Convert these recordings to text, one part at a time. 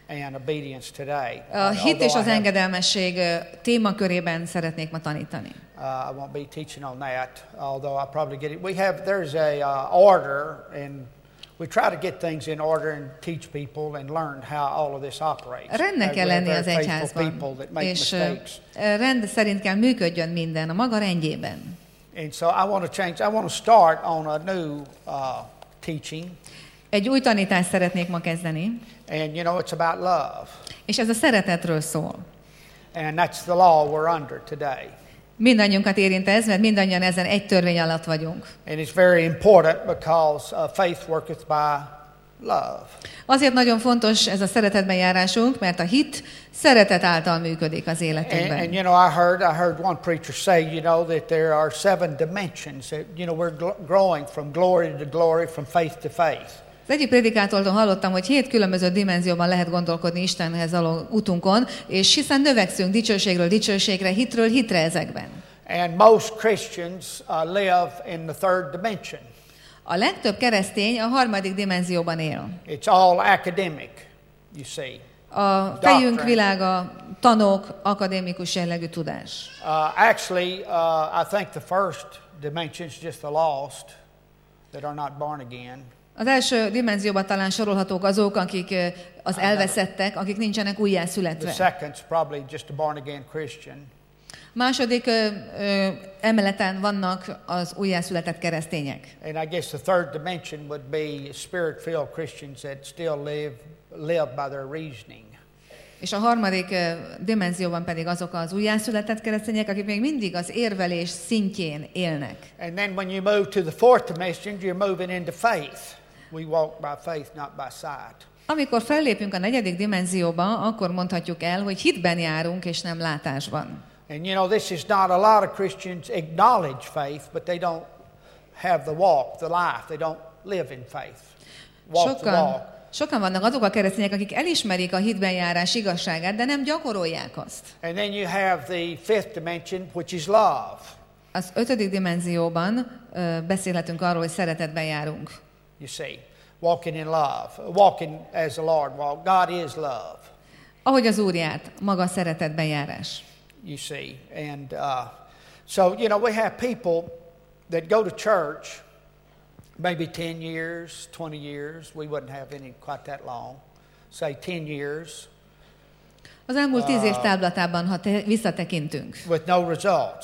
and obedience today. A hit és az engedelmesség témakörében szeretnék ma tanítani. I won't be teaching on that, although I'll probably get it. There's a order, and we try to get things in order and teach people and learn how all of this operates. Rendnek kell lenni az egyházban, és rend szerint kell működjön minden a maga rendjében. And so I want to start on a new teaching. Egy új tanítást szeretnék ma kezdeni. And you know, it's about love. És ez a szeretetről szól. And that's the law we're under today. Mindannyiunkat érint ez, mert mindannyian ezen egy törvény alatt vagyunk. And it's very important because faith worketh by love. Azért nagyon fontos ez a szeretetben járásunk, mert a hit szeretet által működik az életünkben. And you know, I heard one preacher say, you know, that there are 7 dimensions. That, you know, we're growing from glory to glory, from faith to faith. Az egyik prédikátortól hallottam, hogy 7 különböző dimenzióban lehet gondolkodni Istenhez való utunkon, és hiszen növekszünk dicsőségről dicsőségre, hitről hitre ezekben. And most Christians live in the 3rd dimension. A legtöbb keresztény a 3. dimenzióban él. It's all academic, you see. A fejünk világa, tanok, akadémikus jellegű tudás. Actually, I think the first dimension is just the lost that are not born again. Az első dimenzióban talán sorolhatók azok, akik az elveszettek, akik nincsenek újjászületve. The second's probably just a born again Christian. Második emeleten vannak az újjászületett keresztények. And I guess the 3rd dimension would be spirit-filled Christians that still live by their reasoning. És a 3. dimenzióban pedig azok az újjászületett keresztények, akik még mindig az érvelés szintjén élnek. And then when you move to the 4th dimension, you're moving into faith. We walk by faith, not by sight. Amikor fellépünk a 4. dimenzióba, akkor mondhatjuk el, hogy hitben járunk, és nem látásban. And you know, this is not a lot of Christians acknowledge faith, but they don't have the walk, the life. They don't live in faith. Walk the walk. Sokan vannak azok a keresztények, akik elismerik a hitben járás igazságát, de nem gyakorolják azt. And then you have the 5th dimension, which is love. Az 5. dimenzióban beszélhetünk arról, hogy szeretetben járunk. You see, walking in love, walking as the Lord walked. God is love. Ahogy az Úr járt, maga szeretetben járás. You see, and so you know, we have people that go to church maybe 10 years, 20 years. We wouldn't have any quite that long. Say 10 years. Az elmúlt 10 év táblatában, ha visszatekintünk. With no results.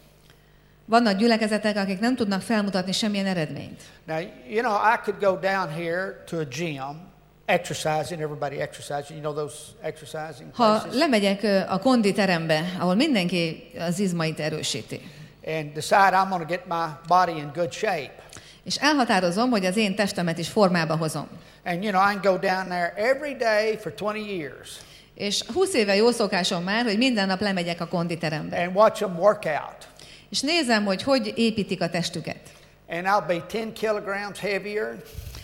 Vannak gyülekezetek, akik nem tudnak felmutatni semmilyen eredményt. Now, you know, I could go down here to a gym, exercising, everybody exercising, you know those exercising places. Ha lemegyek a konditerembe, ahol mindenki az izmait erősíti. And decide I'm going to get my body in good shape. És elhatározom, hogy az én testemet is formába hozom. And you know, I can go down there every day for 20 years. És 20 éve jó szokásom már, hogy minden nap lemegyek a konditerembe. And watch them work out. És nézem, hogy építik a testüket. And I'll be 10 kilograms heavier.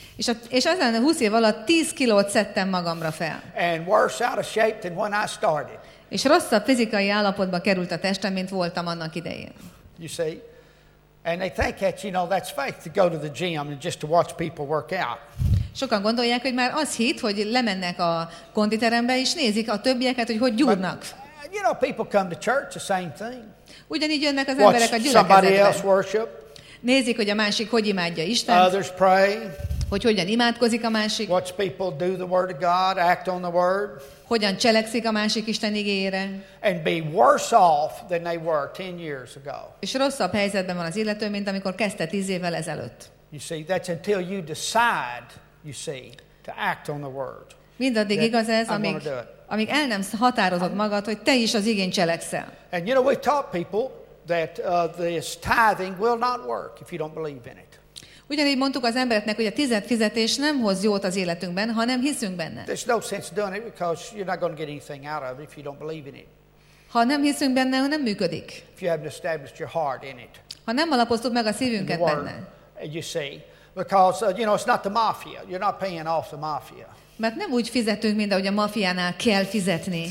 És ezen 20 év alatt 10 kilót szedtem magamra fel. And worse out of shape than when I started. És rosszabb fizikai állapotba került a testem, mint voltam annak idején. You see? And they think that, you know, that's faith to go to the gym and just to watch people work out. Sokan gondolják, hogy már az hit, hogy lemennek a konditerembe, és nézik a többieket, hogy gyúrnak. But, you know, people come to church, the same thing. Ugyanígy jönnek az emberek a gyülekezetbe. Nézik, hogy a másik hogy imádja Istent. Others pray. Hogy hogyan imádkozik a másik. Watch people do the word of God, act on the word. Hogyan cselekszik a másik Isten igéjére. And be worse off than they were 10 years ago. És rosszabb helyzetben van az illető, mint amikor kezdte 10 évvel ezelőtt. You see, that's until you decide, you see, to act on the word. Mindaddig igaz ez, amíg el nem határozod magad, hogy te is az igén cselekszel. And you know, we taught people that this tithing will not work if you don't believe in it. Ugyanígy mondtuk az embereknek, hogy a tized fizetés nem hoz jót az életünkben, ha nem hiszünk benne. There's no sense doing it because you're not going to get anything out of it if you don't believe in it. Ha nem hiszünk benne, nem működik. If you haven't established your heart in it. Ha nem alapoztuk meg a szívünket benne. You see, because you know, it's not the mafia. You're not paying off the mafia. Mert nem úgy fizetünk, mint ahogy a mafiánál kell fizetni.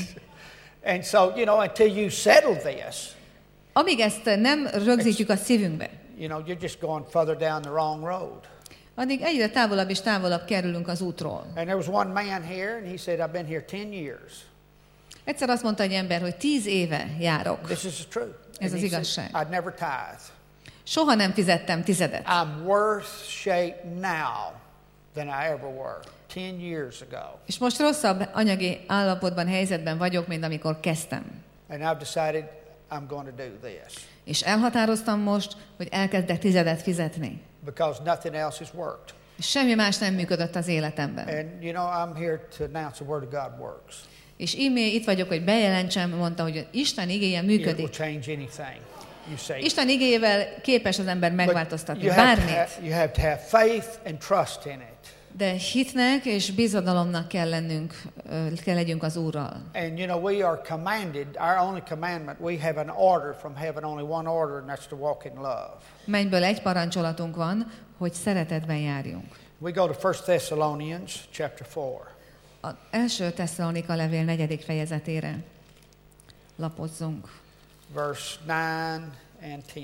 And so, you know, until you settle this. Amíg ezt nem rögzítjük a szívünkbe. You know, you're just going further down the wrong road. addig egyre távolabb és távolabb kerülünk az útról. And there was one man here, and he said, I've been here 10 years. Egyszer azt mondta egy ember, hogy 10 éve járok. This is the truth. Ez And az he igazság. said, I'd never tithe. Soha nem fizettem tizedet. I'm worse shape now than I ever were 10 years ago. És most rosszabb anyagi állapotban, helyzetben vagyok, mint amikor kezdtem. And I've decided I'm going to do this. És elhatároztam most, hogy elkezdek tizedet fizetni. Because nothing else has worked. És semmi más nem működött az életemben. And you know, I'm here to announce the word of God works. És itt vagyok, hogy bejelentsem, mondta, hogy Isten igéje It will működik. change anything you say. Isten igéjével képes az ember But megváltoztatni you have bármit. you have to have faith and trust in it. De hitnek és bizodalomnak kell legyünk az Úrral. And you know, we are commanded, our only commandment, we have an order from heaven, only one order, and that's to walk in love. Mennyből egy parancsolatunk van, hogy szeretetben járjunk. We go to 1 Thessalonians chapter 4. Az első Tesszalonika levél 4. fejezetére lapozzunk. Verse 9 and 10.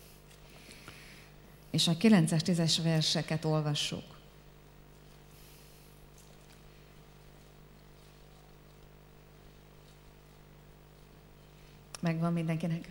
És a 9-es, 10-es verseket olvassuk. Megvan mindenkinek?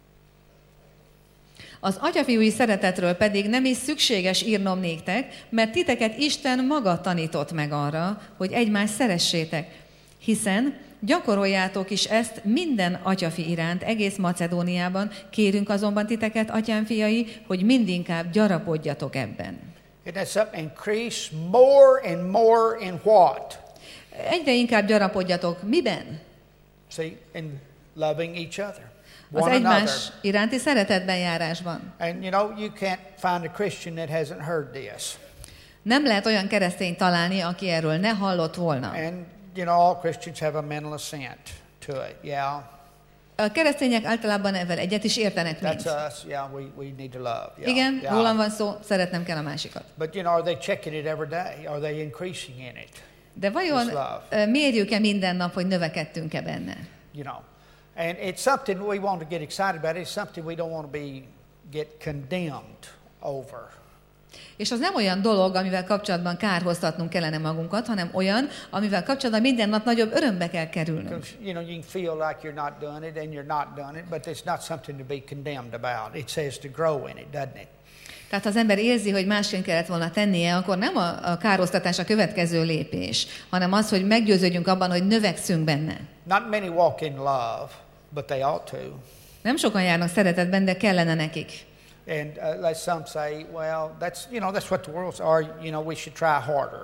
Az atyafiúi szeretetről pedig nem is szükséges írnom néktek, mert titeket Isten maga tanított meg arra, hogy egymást szeressétek, hiszen gyakoroljátok is ezt minden atyafi iránt egész Macedóniában, kérünk azonban titeket, atyám fiai, hogy mindinkább gyarapodjatok ebben. It has increase more and more in what? Egyre inkább gyarapodjatok. Miben? See, in loving each other. Az One egymás another. iránti szeretetben járásban. And you know, you can't find a Christian that hasn't heard this. Nem lehet olyan keresztényt találni, aki erről ne hallott volna. And you know, all Christians have a mental assent to it. Yeah, A keresztények általában ezzel egyet is értenek, that's mint. us. Yeah, we need to love. Yeah, Igen, yeah. rólam van szó, szeretnem kell a másikat. But you know, are they checking it every day? Are they increasing in it? De vajon This love. mérjük-e minden nap, hogy növekedtünk-e benne? You know, and it's something we want to get excited about. It's something we don't want to get condemned over. És az nem olyan dolog, amivel kapcsolatban kárhoztatnunk kellene magunkat, hanem olyan, amivel kapcsolatban minden nap nagyobb örömbe kell kerülnünk. Because you know, you can feel like you're not doing it, and you're not doing it, but it's not something to be condemned about. It says to grow in it, doesn't it? Tehát ha az ember érzi, hogy másként kellett volna tennie, akkor nem a kárhoztatás a következő lépés, hanem az, hogy meggyőződjünk abban, hogy növekszünk benne. Not many walk in love, but they ought to. Nem sokan járnak szeretetben, de kellene nekik. And like some say, well, that's what the world's are. You know, we should try harder.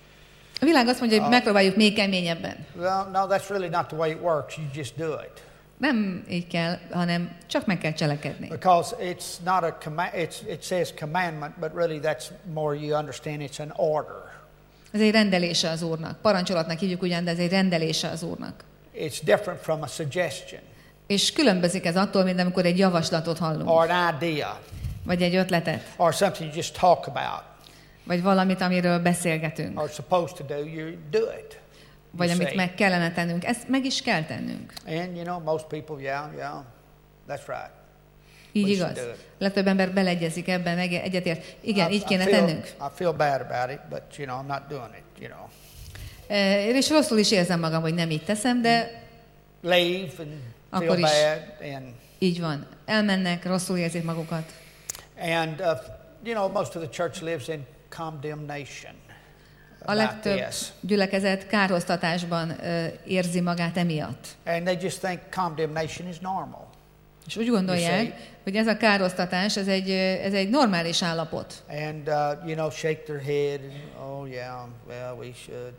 A világ azt mondja, hogy megpróbáljuk még keményebben. Well, no, that's really not the way it works. You just do it. Nem így kell, hanem csak meg kell cselekedni. Because it's not a command. It says commandment, but really that's more. You understand, it's an order. Ez egy rendelése az Úrnak. Parancsolatnak hívjuk ugyan, de ez egy rendelése az Úrnak. It's different from a suggestion És különbözik ez attól, mint amikor egy javaslatot hallunk, or an idea vagy egy ötletet, or something you just talk about vagy valamit, amiről beszélgetünk, or supposed to do. You do it. vagy You amit say. meg kellene tennünk. Ezt meg is kell tennünk. And you know, most people, yeah, that's right. Így We igaz. should do it. Legtöbb ember beleegyezik ebben, meg egyetért. Igen, így kéne I feel, tennünk. I feel bad about it, but you know, I'm not doing it. You know, És rosszul is érzem magam, hogy nem így teszem, de leave and Akkor feel is. bad, and így van. Elmennek, rosszul érzik magukat. you know, most of the church lives in condemnation A about legtöbb this, gyülekezet kárhoztatásban érzi magát emiatt. and they just think condemnation is normal. És úgy gondolják, hogy ez a kárhoztatás, ez egy normális állapot. And you know, shake their head, and oh yeah, well we should,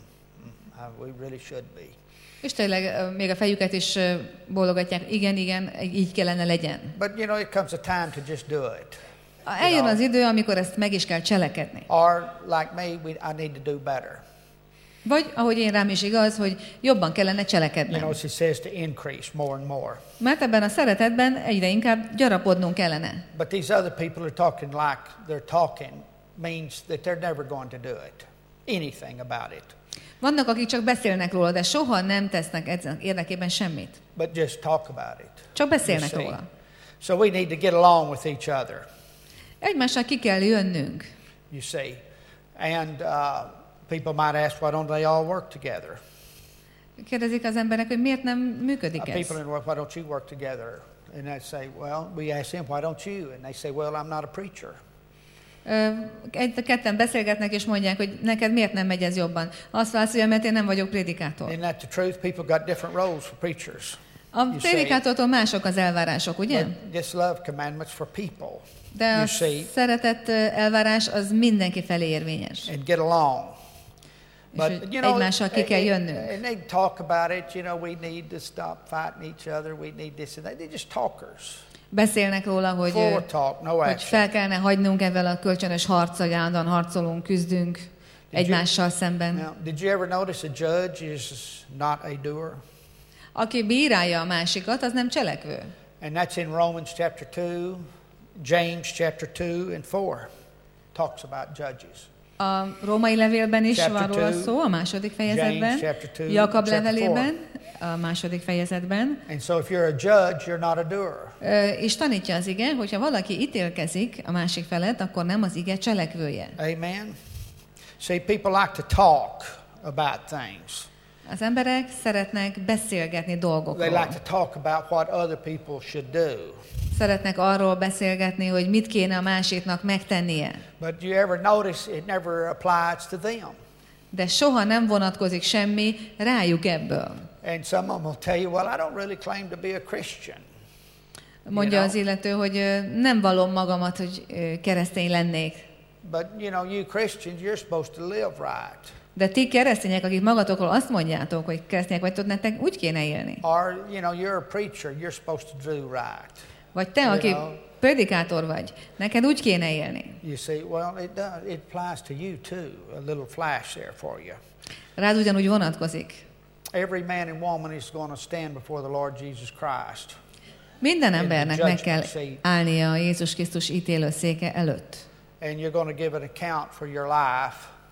we really should be. És tényleg még a fejüket is bólogatják, igen, így kellene legyen. But you know, it comes a time to just do it. Eljön az idő, amikor ezt meg is kell cselekedni. Or like me, I need to do better. Vagy, ahogy én rám is igaz, hogy jobban kellene You cselekednem. know, she says to increase more and more. Mert ebben a szeretetben egyre inkább gyarapodnunk kellene. But these other people are talking like they're talking means that they're never going to do it. Anything about it. Vannak, akik csak beszélnek róla, de soha nem tesznek ezen érdekében semmit. But just talk about it. Csak beszélnek You see? róla. So we need to get along with each other. Egymással ki kell jönnünk. you see. And people might ask, why don't they all work together? Kérdezik az emberek, hogy miért nem működik ez? People in work, why don't you work together? And they say, well, we ask them, why don't you? And they say, well, I'm not a preacher. Ketten beszélgetnek, és mondják, hogy neked miért nem megy ez jobban. Azt válaszolja, mert én nem vagyok prédikátor. Isn't that the truth? People got different roles for preachers. A prédikátortól mások az elvárások, ugye? This love commandments for people. De a szeretet elvárás az mindenki felé érvényes. And get along. But you know, egymással ki kell jönnünk. And they talk about it, you know, we need to stop fighting each other, we need this and that. They're just talkers. Beszélnek róla, hogy fel kellene hagynunk ezzel a kölcsönös harccal, állandóan harcolunk, küzdünk egymással szemben. Now, did you ever notice a judge is not a doer? Aki bírálja a másikat, az nem cselekvő. And that's in Romans chapter 2, James chapter 2 and 4 talks about judges. A római levélben is van róla szó, a második fejezetben, Jakab levelében, a második fejezetben. And so if you're a judge, you're not a doer. És tanítja az ige, hogyha valaki ítélkezik a másik felett, akkor nem az ige cselekvője. Amen. See, people like to talk about things. Az emberek szeretnek beszélgetni dolgokról. They like to talk about what other people should do. Szeretnek arról beszélgetni, hogy mit kéne a másiknak megtennie. But you ever notice it never applies to them. De soha nem vonatkozik semmi rájuk ebből. And someone will tell you, well, I don't really claim to be a Christian. Mondja az illető, hogy nem vallom magamat, hogy keresztény lennék. But you know, you Christians, you're supposed to live right. De ti keresztények, akik magatokról azt mondjátok, hogy keresztények vagytok, nektek úgy kéne élni. Or, you know, you're a preacher, you're supposed to do right. Vagy te, aki prédikátor vagy, neked úgy kéne élni. You see, well, it applies to you too. A little flash there for you. Rád ugyanúgy vonatkozik. Every man and woman is going to stand before the Lord Jesus Christ. Minden embernek meg kell állnia a Jézus Krisztus ítélőszéke előtt. And you're going to give an account for your life.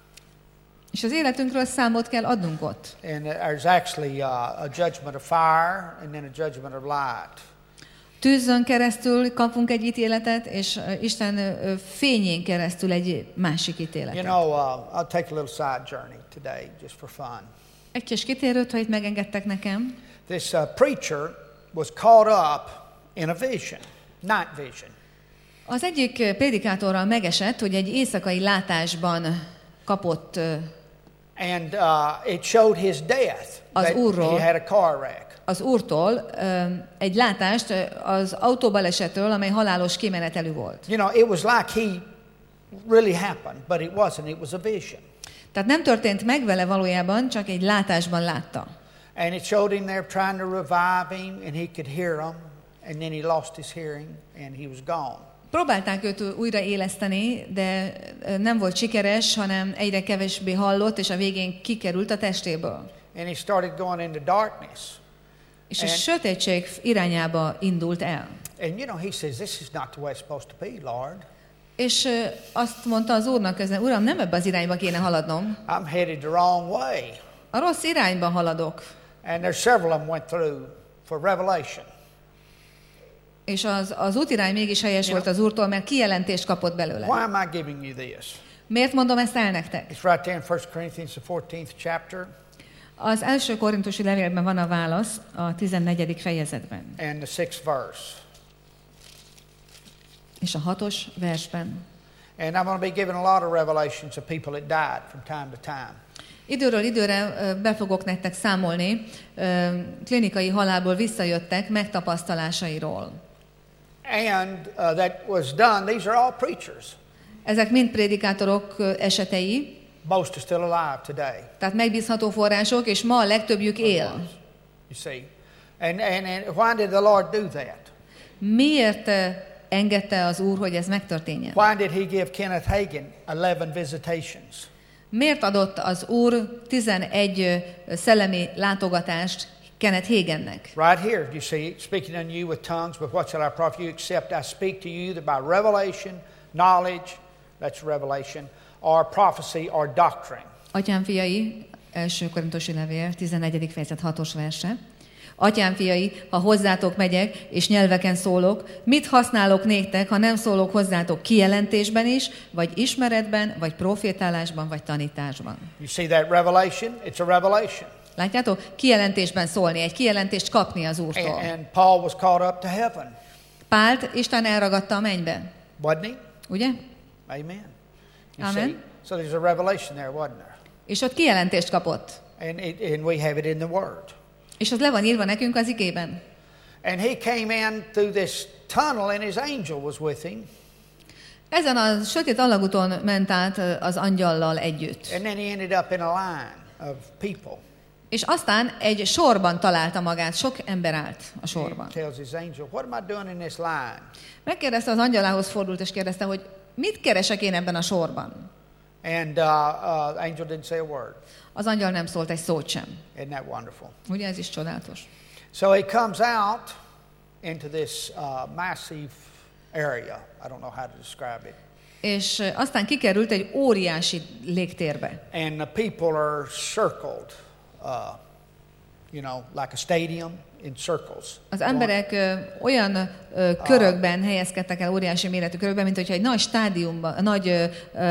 És az életünkről számot kell adnunk ott. And there's actually a judgment of fire and then a judgment of light. Tűzön keresztül kapunk egy ítéletet, és Isten fényén keresztül egy másik ítéletet. You know, I'll take a little side journey today, just for fun. Egy kis kitérőt, ha itt megengedtek nekem. This preacher was caught up in a vision, night vision. Az egyik prédikátorral megesett, hogy egy éjszakai látásban kapott. And it showed his death. Az Úrról. He had a car wreck. Az Úrtól egy látást az autóbalesetről, amely halálos kimenetelű volt. You know, it was like he really happened, but it wasn't. It was a vision. Tehát nem történt meg vele valójában, csak egy látásban látta. And it showed him there trying to revive him, and he could hear them, and then he lost his hearing, and he was gone. Próbálták őt újraéleszteni, de nem volt sikeres, hanem egyre kevésbé hallott, és a végén kikerült a testéből. And he started going into darkness. És a sötétség irányába indult el. And you know, he says, this is not the way it's supposed to be, Lord. És azt mondta az Úrnak közben, Uram, nem ebbe az irányba kéne haladnom. I'm headed the wrong way. A rossz irányba haladok. And there's several of them went through for revelation. És az útirány mégis helyes volt az Úrtól, mert kijelentést kapott belőle. Why am I giving you this? Miért mondom ezt el nektek? It's right there in 1 Corinthians, the 14th chapter. Az első korintusi levélben van a válasz, a 14. fejezetben. And the 6th verse. És a 6. versben. And I'm going to be giving a lot of revelations of people that died from time to time. Időről időre be fogok nektek számolni klinikai halálból visszajöttek megtapasztalásairól. And that was done. These are all preachers. Ezek mind prédikátorok esetei. Most are still alive today. Tehát megbízható források, és ma a legtöbbjük él. You see. And why did the Lord do that? Miért engedte az Úr, hogy ez megtörténjen? Why did he give Kenneth Hagin 11 visitations? Miért adott az Úr 11 szellemi látogatást Kenneth Haginnek? Right here, you see, speaking unto you with tongues, but what shall I profit you except I speak to you that by revelation, knowledge, that's revelation, or prophecy, or doctrine. Atyám fiai, első korintusi levél, 14. fejezet 6. verse. Atyám fiai, ha hozzátok megyek, és nyelveken szólok, mit használok néktek, ha nem szólok hozzátok kijelentésben is, vagy ismeretben, vagy profétálásban, vagy tanításban? You see that revelation? It's a revelation. Látjátok? Kijelentésben szólni, egy kijelentést kapni az Úrtól. And Paul was caught up to heaven. Pált Isten elragadta a mennybe. Wasn't he? Ugye? Amen. You Amen. see? So there's a revelation there, wasn't there? És ott kijelentést kapott. And we have it in the Word. És az le van írva nekünk az igében. And he came in through this tunnel and his angel was with him. Ezen a sötét alagúton ment át az angyallal együtt. And then he ended up in a line of people. És aztán egy sorban találta magát, sok ember állt a sorban. He tells his angel, what am I doing in this line? Megkérdezte, az angyalához fordult, és kérdezte, hogy mit keresek én ebben a sorban? And angel didn't say a word. Az angyal nem szólt egy szót sem. Isn't that wonderful? Ugye ez is csodálatos. So he comes out into this massive area. I don't know how to describe it. És aztán kikerült egy óriási légtérbe. And the people are circled, like a stadium in circles. Az emberek olyan körökben helyezkedtek el, óriási méretű körökben, mint hogyha egy nagy stádiumban, nagy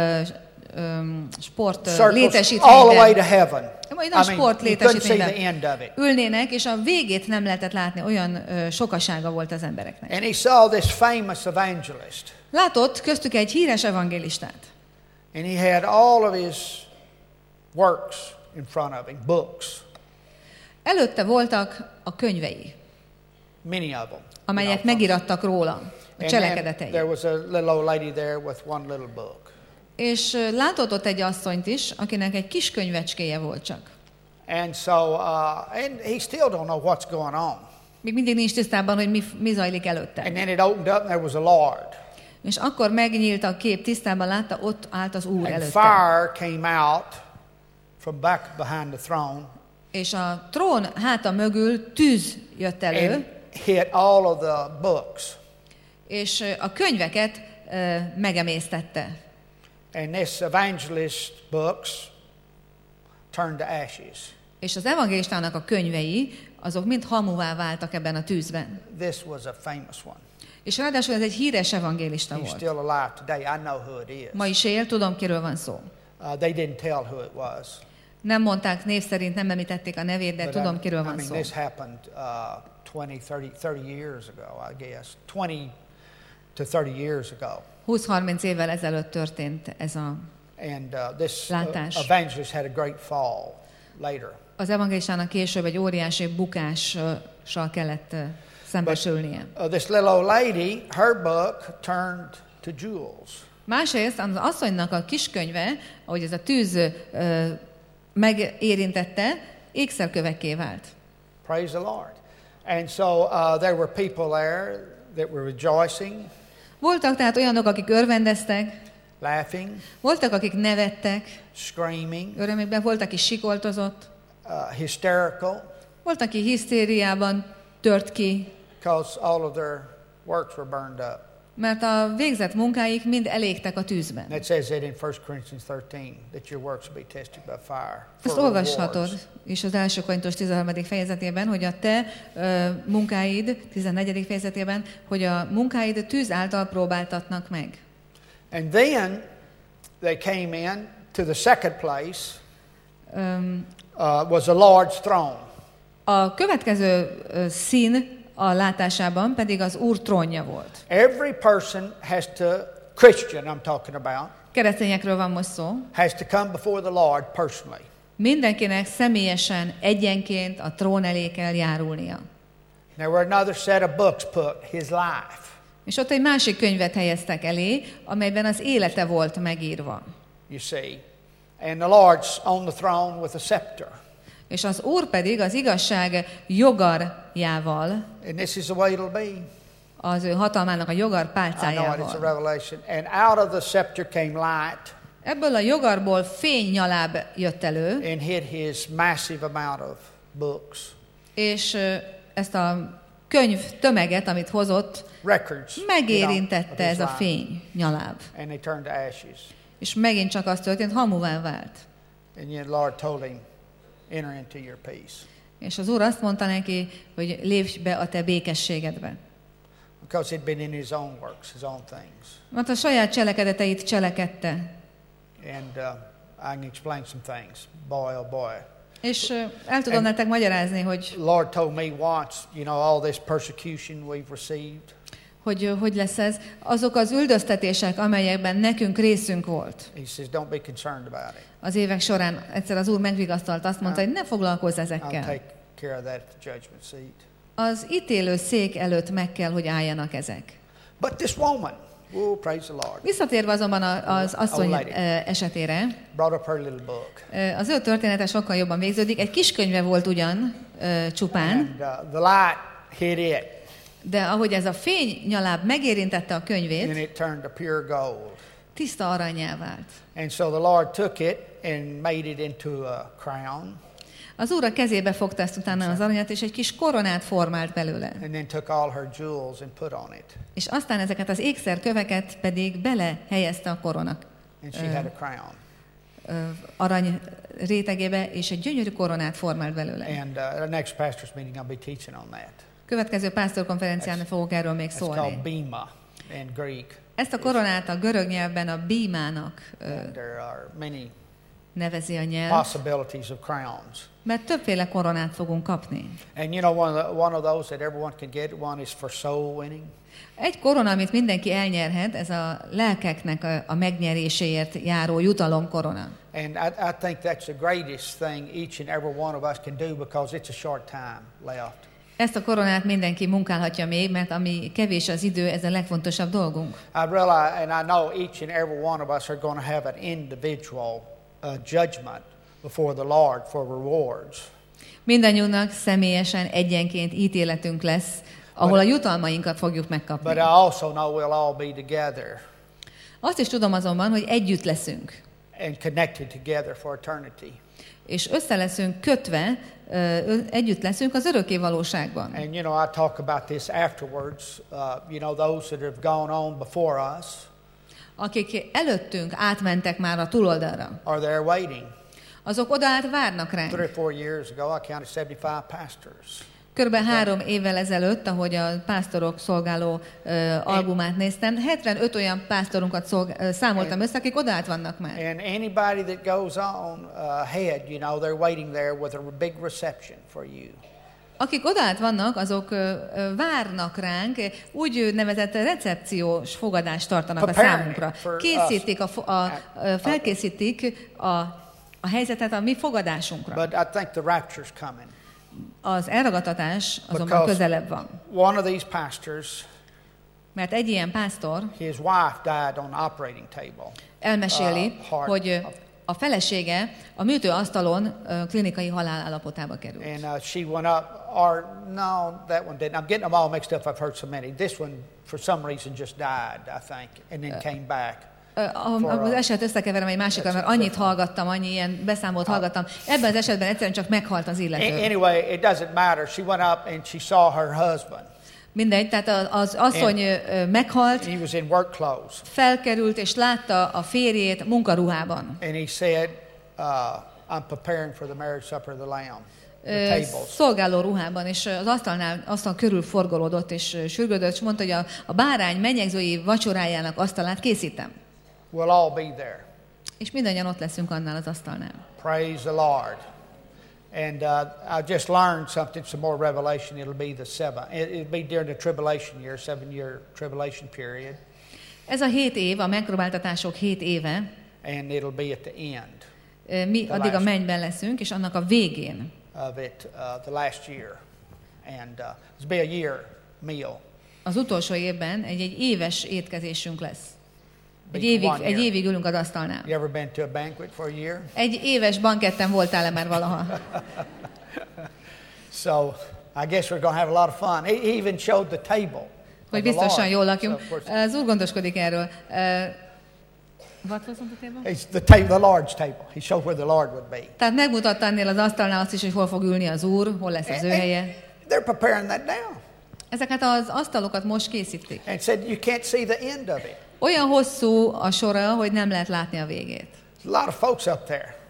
sport all the way to létesítményben. heaven. Egy nagy sport you couldn't see the létesítményben end of it. ülnének, és a végét nem lehetett látni, olyan sokasága volt az embereknek. And he saw this famous evangelist. Látott köztük egy híres evangélistát. And he had all of his works in front of him, books. Előtte voltak a könyvei, Many of them. amelyek megirattak róla, a And cselekedetei. there was a little old lady there with one little book. És látott ott egy asszonyt is, akinek egy kis könyvecskéje volt csak. And so, and he still don't know what's going on. Még mindig nincs tisztában, hogy mi zajlik előtte. And then it opened up and there was a Lord. És akkor megnyílt a kép, tisztában látta, ott állt az Úr And előtte. fire came out from back behind the throne És a trón háta mögül tűz jött elő, and hit all of the books. és a könyveket megemésztette. And this evangelist books turned to ashes. És az evangélistának a könyvei, azok mind hamuvá váltak ebben a tűzben. This was a famous one. És ráadásul ez egy híres evangélista He's volt. still alive today. I know who it is. Ma is él, tudom, kiről van szó. They didn't tell who it was. Nem mondták név szerint, nem említették a nevét, de But tudom, kiről I van mean, szó. this happened 30 years ago, I guess. 20 to 30 years ago. 20-30 évvel ezelőtt történt ez a... And this Látás. evangelist had a great fall later. Az evangélistának később egy óriási bukással kellett szembesülnie. This little old lady, her book turned to jewels. Másrészt az asszonynak a kiskönyve, ahogy ez a tűz megérintette, ékszerkövekké vált. Praise the Lord. And so there were people there that were rejoicing, Voltak tehát olyanok, akik örvendeztek, laughing, voltak, akik nevettek, screaming, örömükben, volt, aki sikoltozott, hysterical, volt, aki hisztériában tört ki, because all of their works were burned up. mert a végzett munkáik mind elégtek a tűzben. And it says that in 1 Corinthians 13, that your works will be tested by fire. Ezt for olvashatod rewards. is az 1 Korintus 13. fejezetében, hogy a te munkáid, 14. fejezetében, hogy a munkáid tűz által próbáltatnak meg. And then they came in to the second place, was the Lord's throne. A következő szín a látásában pedig az Úr trónja volt. Every person has to, Christian I'm talking about, Keresztényekről van most szó. has to come before the Lord personally. Mindenkinek személyesen, egyenként a trón elé kell járulnia. There were another set of books put, his life. És ott egy másik könyvet helyeztek elé, amelyben az élete volt megírva. You see. And the Lord's on the throne with a scepter. És az Úr pedig az igazság jogarjával, And this is the way it'll be. az ő hatalmának a jogar I know it, it's a pálcájával. revelation. And out of the scepter came light Ebből a jogarból fénynyaláb jött elő, and hid his massive amount of books, és ezt a könyv tömeget, amit hozott, records, of megérintette his ez a life. fénynyaláb. And they turned to ashes. És megint csak az történt, hamuvá vált. And yet the Lord told him, enter into your peace. És az Úr azt mondta neki, hogy lépj be a te békességedbe. Because he'd been in his own works, his own things. Mert a saját cselekedeteit cselekedte. And I can explain some things. Boy, oh boy. És el tudom nektek magyarázni, hogy Lord told me once, all this persecution we've received. Hogy lesz ez. Azok az üldöztetések, amelyekben nekünk részünk volt. He says, don't be concerned about it. Az évek során egyszer az Úr megvigasztalt, azt mondta, hogy ne foglalkozz I'll ezekkel. take care of that at the judgment seat. Az ítélő szék előtt meg kell, hogy álljanak ezek. But this woman, praise the Lord. Visszatérve azonban az asszony esetére, brought up her little book. Az ő története sokkal jobban végződik. Egy kis könyve volt ugyan csupán, And the light hit it. de ahogy ez a fénynyaláb megérintette a And könyvét, it turned to pure gold. tiszta arannyá vált. And so the Lord took it and made it into a crown. Az Úr a kezébe fogta ezt utána az aranyat, és egy kis koronát formált belőle. And then took all her jewels and put on it. És aztán ezeket az ékszerköveket pedig belehelyezte a koronak And she had a crown. arany rétegébe, és egy gyönyörű koronát formált belőle. And the next pastor's meeting I'll be teaching on that. Következő pásztorkonferencián fogok erről még It's called szólni. bema in Greek. Ezt a koronát a görög nyelvben a bímának And there are many nevezi a nyelv, possibilities of crowns. mert többféle koronát fogunk kapni. And one of those that everyone can get, one is for soul winning. Egy korona, amit mindenki elnyerhet, ez a lelkeknek a megnyeréséért járó jutalomkorona. And I think that's the greatest thing each and every one of us can do because it's a short time left. Ezt a koronát mindenki munkálhatja még, mert ami kevés az idő, ez a legfontosabb dolgunk. I realize, and I know each and every one of us are going to have an individual judgment before the Lord for rewards. Mindannyiunknak személyesen egyenként ítéletünk lesz, ahol a jutalmainkat fogjuk megkapni. But I also know we'll all be together Azt is tudom azonban, hogy együtt leszünk, and connected together for eternity. és össze leszünk kötve, együtt leszünk az örökké valóságban. And I talk about this afterwards. Those that have gone on before us Akik előttünk átmentek már a túloldalra, are there waiting. azok odaállt várnak 3 ránk. or 4 years ago, I counted 75 pastors. Körülbelül 3 évvel ezelőtt, ahogy a pásztorok szolgáló albumát néztem, 75 olyan pásztorunkat számoltam össze, akik odaállt vannak már. And anybody that goes on ahead, they're waiting there with a big reception for you. Akik odaállt vannak, azok várnak ránk, úgy nevezett recepciós fogadást tartanak a számunkra. Készítik felkészítik a helyzetet a mi fogadásunkra. But I think the rapture's coming. Az elragadtatás azonban közelebb van. One of these pastors, Mert egy ilyen pásztor his wife died on the operating table. elmeséli, hogy a felesége a műtőasztalon klinikai halálállapotába került. And she went up, that one didn't. I'm getting them all mixed up. I've heard so many. This one, for some reason, just died, I think, and then came back. Az eset összekeverem egy másikkal, mert annyit hallgattam, annyi ilyen beszámolót hallgattam. Ebben az esetben egyszerűen csak meghalt az illető. Anyway, it doesn't matter. She went up and she saw her husband. Mindegy, tehát az asszony meghalt, He was in work clothes. felkerült és látta a férjét munkaruhában. And he said, I'm preparing for the marriage supper of the Lamb. The tables. Szolgáló ruhában, és az asztal körül forgolódott és sürgődött, és mondta, hogy a bárány menyegzői vacsorájának asztalát készítem. We'll all be there. És mindannyian ott leszünk annál az asztalnál. Praise the Lord. And I just learned something, some more revelation. It'll be it'll be during the tribulation year, 7-year tribulation period. Ez a 7 év, a megpróbáltatások 7 éve. And it'll be at the end. Mi addig a mennyben leszünk, és annak a végén. Of it, the last year. And it'll be a year meal. Az utolsó évben egy éves étkezésünk lesz. Egy évig ülünk az asztalnál. You ever been to a banquet for a year? Egy éves banketten voltál-e már valaha? So, I guess we're going to have a lot of fun. He even showed the table. Hogy biztosan jól lakjunk. Az Úr gondoskodik erről. What was on the table? It's the Lord's table. He showed where the Lord would be. Tehát megmutatta ennél az asztalnál azt is, hogy hol fog ülni az Úr, hol lesz az ő helye. They're preparing that now. Ezeket az asztalokat most készítik. And said you can't see the end of it. Olyan hosszú a sora, hogy nem lehet látni a végét. There's a lot of folks up there.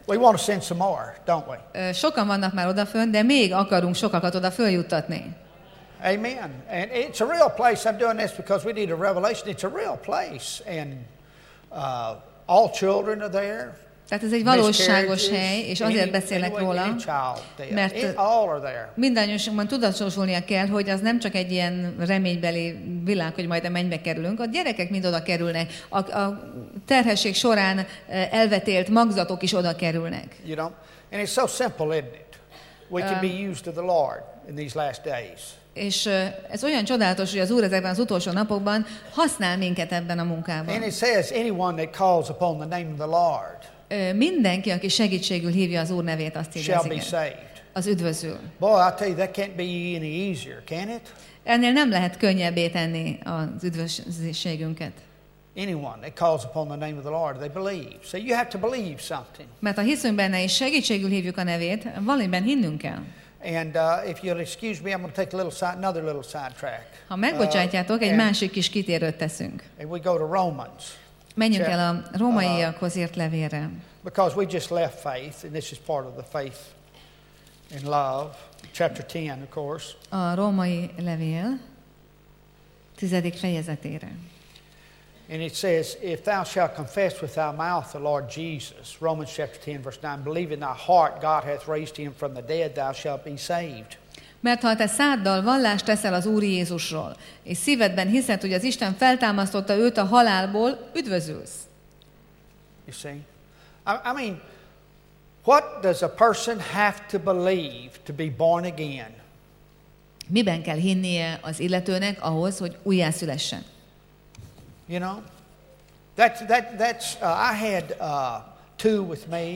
We want to send some more, don't we? Sokan vannak már odafönn, de még akarunk sokakat oda följuttatni. Amen. And it's a real place. I'm doing this because we need a revelation. It's a real place. And all children are there. Tehát ez egy valóságos hely, és azért beszélek róla, mert mindannyiunkban tudatosulnia kell, hogy az nem csak egy ilyen reménybeli világ, hogy majd a mennybe kerülünk. A gyerekek mind oda kerülnek. A terhesség során elvetélt magzatok is oda kerülnek. You know, and it's so simple, isn't it? We can be used to the Lord in these last days. És ez olyan csodálatos, hogy az Úr ezekben az utolsó napokban használ minket ebben a munkában. And it says anyone that calls upon the name of the Lord mindenki, aki segítségül hívja az Úr nevét, azt írja az ige, az üdvözül. Boy, I tell you, that can't be any easier, can it? Ennél nem lehet könnyebbé tenni az üdvözségünket. Anyone that calls upon the name of the Lord, they believe. So you have to believe something. Mert ha hiszünk benne és segítségül hívjuk a nevét, valamiben hinnünk kell. And if you'll excuse me, I'm going to take another little sidetrack. Ha megbocsátjátok, egy másik kis kitérőt teszünk. And we go to Romans. Menjünk el a rómaiakhoz írt levélre. Because we just left faith, and this is part of the faith in love, chapter 10, of course. A római levél 10. fejezetére. And it says, if thou shalt confess with thy mouth the Lord Jesus, Romans chapter 10, verse 9, believe in thy heart God hath raised him from the dead, thou shalt be saved. Mert ha te száddal vallást teszel az Úr Jézusról, és szívedben hiszed, hogy az Isten feltámasztotta őt a halálból, üdvözülsz. You see? I mean, what does a person have to believe to be born again? Miben kell hinnie az illetőnek ahhoz, hogy újjászülessen? You know? That's I had two with me,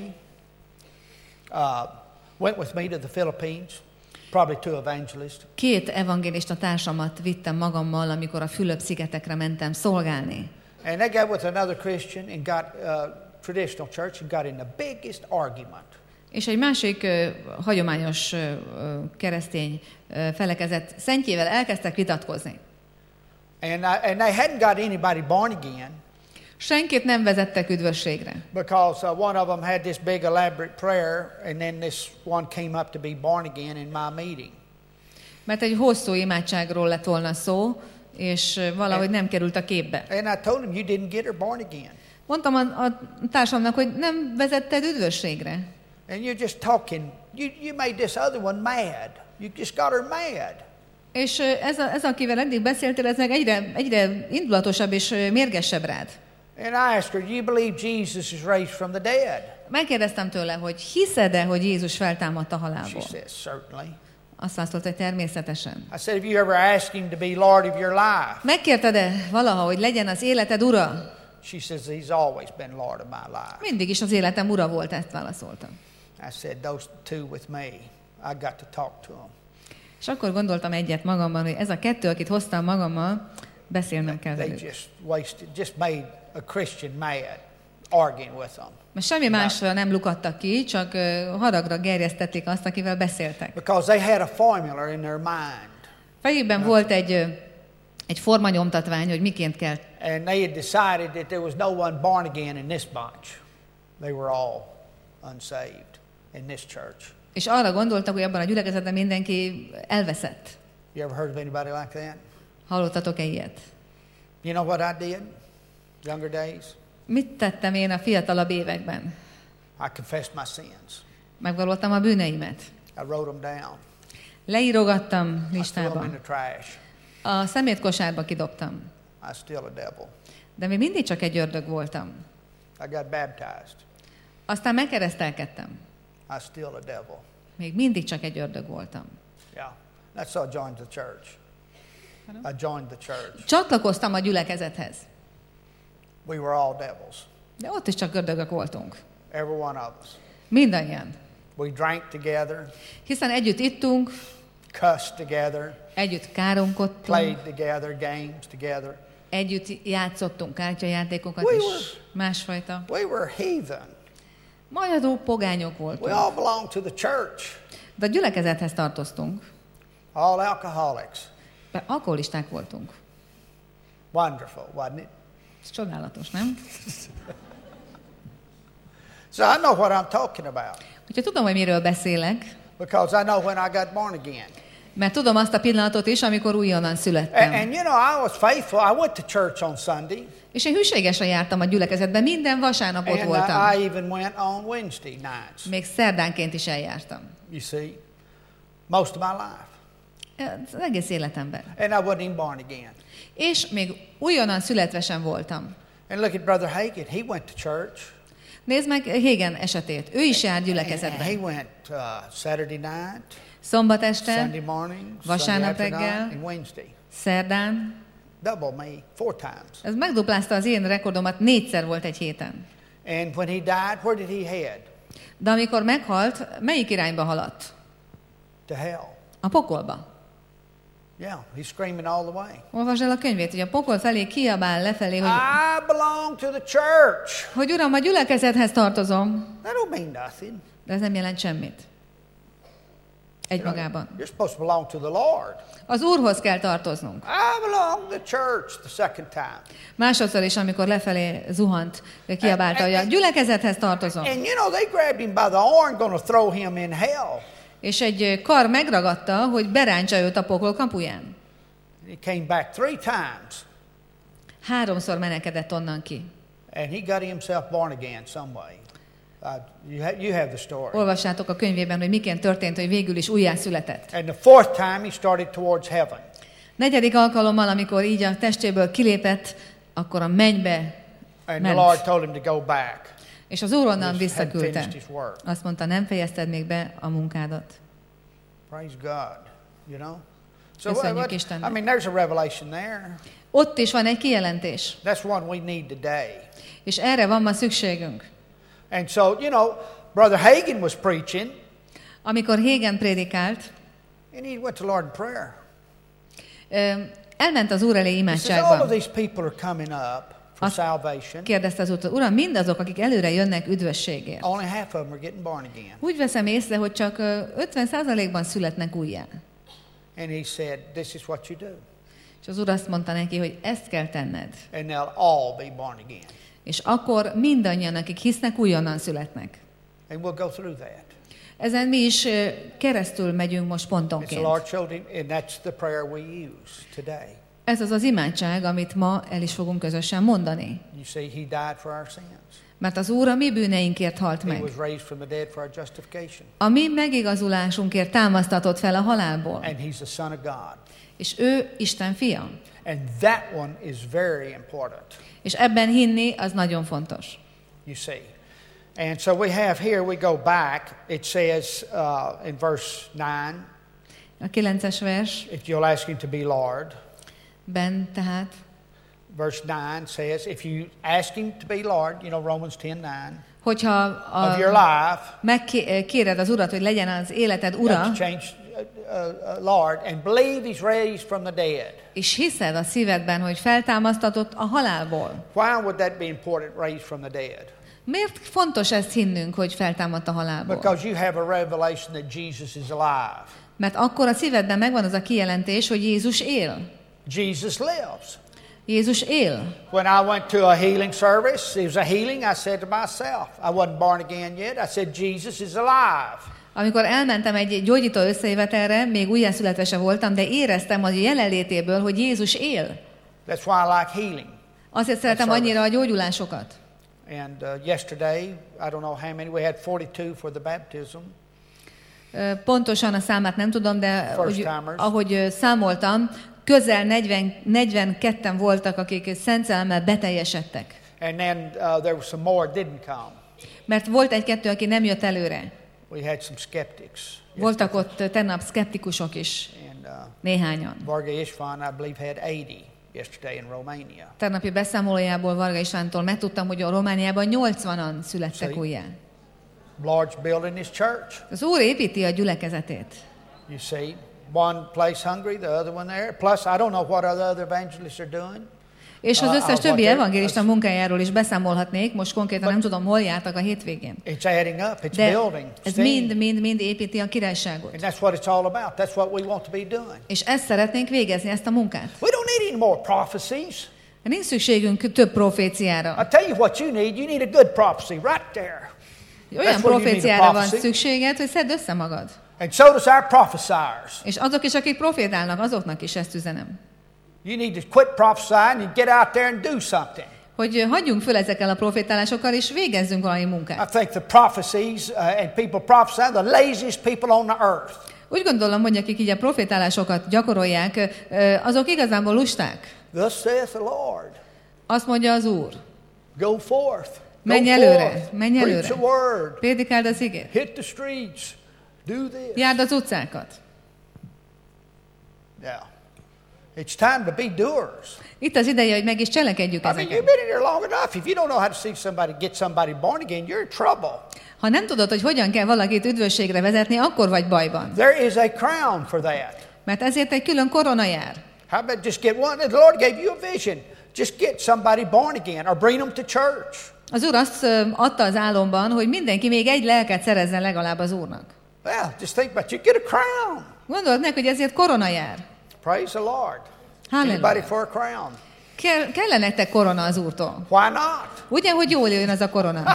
went with me to the Philippines. Probably two evangelists. 2 evangélista társamat vittem magammal, amikor a Fülöp-szigetekre mentem szolgálni. And they got with another Christian and got traditional church and got in the biggest argument. És egy másik hagyományos keresztény felekezet szentjével elkezdtek vitatkozni. And they hadn't got anybody born again. Senkit nem vezettek üdvösségre. Because one of them had this big elaborate prayer, and then this one came up to be born again in my meeting. Mert egy hosszú imádságról lett volna szó, és valahogy nem került a képbe. And I told him, you didn't get her born again. Mondtam a társamnak, hogy nem vezetted üdvösségre. And you're just talking. You made this other one mad. You just got her mad. És ez akivel eddig beszéltél, ez meg egyre indulatosabb és mérgesebb rád. And I asked her, do you believe Jesus is raised from the dead? Megkérdeztem tőle, hogy hiszed-e, hogy Jézus feltámadt a halálból? She said, certainly. Azt válaszolta, hogy természetesen. I said, have you ever asked him to be Lord of your life? Megkérted-e valaha, hogy legyen az életed ura? She says, he's always been Lord of my life. Mindig is az életem ura volt, ezt válaszoltam. I said, those two with me, I got to talk to them. És akkor gondoltam egyet magamban, hogy ez a kettő, akit hoztam magammal, beszélnem kell velük. They just made a Christian mad, arguing with them. Mert semmi másra nem lukadtak ki, csak haragra gerjesztették azt, akivel beszéltek. Because they had a formula in their mind. Fejükben volt egy formanyomtatvány, hogy miként kell. And they had decided that there was no one born again in this bunch. They were all unsaved in this church. És arra gondoltak, hogy abban a gyülekezetben mindenki elveszett. You ever heard of anybody like that? Hallottatok-e ilyet? You know what I did? Younger days? Mit tettem én a fiatalabb években? I confessed my sins. Megvallottam a bűneimet. I wrote them down. Leírogattam I listába. threw them in the trash. A szemétkosárba kidobtam. I still a devil. De még mindig csak egy ördög voltam. I got baptized. Aztán megkeresztelkedtem. I still a devil. Még mindig csak egy ördög voltam. Yeah. That's how I joined the church. I joined the church. Csatlakoztam a gyülekezethez. We were all devils. De ott is csak ördögök voltunk. Every one of us. Mindannyian. We drank together. Hiszen együtt ittunk. Cussed together. Együtt káromkodtunk. Played together, games together. Együtt játszottunk kártyajátékokat is. Másfajta. We were heathen. Majadó pogányok voltunk. We all belonged to the church. De a gyülekezethez tartoztunk. All alcoholics. De alkoholisták voltunk. Wonderful, wasn't it? Ez csodálatos, nem? So I know what I'm talking about. Úgyhogy tudom, hogy miről beszélek, Because I know when I got born again. mert tudom azt a pillanatot is, amikor újonnan születtem. And you know, I was faithful. I went to church on Sunday. És én hűségesen jártam a gyülekezetbe, minden vasárnap ott And voltam. I even went on Wednesday nights. Még szerdánként is eljártam. You see, most of my life. Az egész életemben. And I wasn't even born again. És még újonnan születve sem voltam. And look at Brother Hagin. He went to church. Nézd meg Hagen esetét. Ő is jár And gyülekezetbe. he went Saturday night, Szombat este, Sunday morning, vasárnap Sunday afternoon, reggel, and Wednesday. szerdán. Double me, 4 times. Ez megduplázta az én rekordomat, 4-szer volt egy héten. And when he died, where did he head? De amikor meghalt, melyik irányba haladt? To hell. A pokolba. Yeah, he's screaming all the way. Olvasd el a könyvét, hogy a pokol felé kiabál lefelé, I belong to the church. hogy Uram, a gyülekezethez tartozom. That don't mean nothing. De ez nem jelent semmit. Egymagában. You're supposed to belong to the Lord. Az Úrhoz kell tartoznunk. I belong to the church the second time. Másodszor is, amikor lefelé zuhant, kiabálta, hogy a gyülekezethez tartozom. And you know, they grabbed him by the horn, going to throw him in hell. És egy kar megragadta, hogy berántsa őt a pokol kapuján. He came back 3 times. 3-szor menekedett onnan ki. And he got himself born again some way. You have the story. Olvassátok a könyvében, hogy miként történt, hogy végül is újjászületett. And the 4th time he started towards heaven. 4. alkalommal, amikor így a testéből kilépett, akkor a mennybe And the ment. Lord told him to go back. És az Úr onnan Hadn't visszaküldte. finished his work. Azt mondta, nem fejezted még be a munkádat. Praise God. You know? So Köszönjük Istennek. I mean, there's a revelation there. Ott is van egy kijelentés. That's one we need today. És erre van ma szükségünk. And so, you know, Brother Hagin was preaching, Amikor Hagen prédikált, and he went to Lord in prayer. elment az Úr elé He says, all of imádságba. these people are coming up for salvation. Kérdezte az Úrtól, Uram, mindazok, akik előre jönnek üdvösségért. Only half of them are getting born again. Úgy veszem észre, hogy csak 50%-ban születnek újjá. And he said, this is what you do. És az Úr azt mondta neki, hogy ezt kell tenned. And they'll all be born again. És akkor mindannyian, akik hisznek, újonnan születnek. And we'll go through that. Ezen mi is keresztül megyünk most It's the pontonként. Lord showed him, and that's the prayer we use today. Ez az az imádság, amit ma el is fogunk közösen mondani. You see, he died for our sins. Mert az Úr a mi bűneinkért halt He meg. was raised from the dead for our justification. A mi megigazulásunkért támasztatott fel a halálból. And he's the Son of God. És ő Isten fia. And that one is very important, És ebben hinni, az nagyon fontos. you see. And so we have here, we go back, it says in verse 9, A 9-es vers, if you'll ask him to be Lord. tehát, Verse 9 says, if you ask him to be Lord, you know, Romans 10:9, hogyha of your life, megkéred az Urat, hogy legyen az életed you ura, have to change Lord, and believe he's raised from the dead. és hiszed a szívedben, hogy feltámasztatott a halálból. Why would that be important, raised from the dead? Miért fontos ezt hinnünk, hogy feltámadt a halálból? Because you have a revelation that Jesus is alive. Mert akkor a szívedben megvan az a kijelentés, hogy Jézus él. Jesus lives. Jézus él. When I went to a healing service, it was a healing, I said to myself, I wasn't born again yet, I said, Jesus is alive. Amikor elmentem egy gyógyító összejövetelre, még újjászületve se voltam, de éreztem az jelenlétéből, hogy Jézus él. That's why I like healing. Azért szeretem annyira a gyógyulásokat. And yesterday, I don't know how many, we had 42 for the baptism. Pontosan a számát nem tudom, de First-timers. ahogy számoltam, közel 42-en voltak, akik Szent Szellemmel beteljesedtek. And then there were some more that didn't come. Mert volt egy-kettő, aki nem jött előre. We had some skeptics. Voltak ott tegnap szkeptikusok is, And néhányan. Varga István, I believe, had 80 yesterday in Romania. Tegnapi beszámolójából Varga Istvántól megtudtam, hogy a Romániában 80-an születtek újjá. Lord's building his church. Az Úr építi a gyülekezetét. You see, one place Hungary, the other one there. Plus, I don't know what other evangelists are doing. És az összes többi what evangélista munkájáról is beszámolhatnék, most konkrétan nem tudom, hol jártak a hétvégén. It's adding up. It's De building. ez steam. mind építi a királyságot. And that's what it's all about. That's what we want to be doing. És ezt szeretnénk végezni, ezt a munkát. We don't need any more prophecies. Nincs szükségünk több proféciára. I'll tell you what you need. You need a good prophecy right there. Olyan proféciára van szükséged, hogy szedd össze magad. And so does our prophesiers. És azok is, akik profétálnak, azoknak is ezt üzenem. You need to quit prophesying and get out there and do something. Hogy hagyjunk föl ezekkel a profétálásokkal, és végezzünk valami munkát. I think the prophecies and people prophesy the laziest people on the earth. Úgy gondolom, hogy akik így a profétálásokat gyakorolják, azok igazából lusták. Thus saith the Lord. Azt mondja az Úr. Go forth. Menj előre, menj előre. Preach a word. Prédikáld az igét. Hit the streets. Do this. Járd az utcákat. Yeah. It's time to be doers. Itt az ideje, hogy meg is cselekedjük I mean, ezeket. you've been in here long enough. If you don't know how to get somebody born again, you're in trouble. Ha nem tudod, hogy hogyan kell valakit üdvösségre vezetni, akkor vagy bajban. There is a crown for that. Mert ezért egy külön korona jár. How about just get one? The Lord gave you a vision. Just get somebody born again or bring them to church. Az Úr azt adta az álomban, hogy mindenki még egy lelket szerezzen legalább az Úrnak. Well, just think about it. You get a crown. Gondold meg, hogy ezért korona jár. Praise the Lord. Hallelujah. Anybody for a crown? Kellene nektek korona az Úrtól. Why not? Ugye, hogy jól jön az a korona?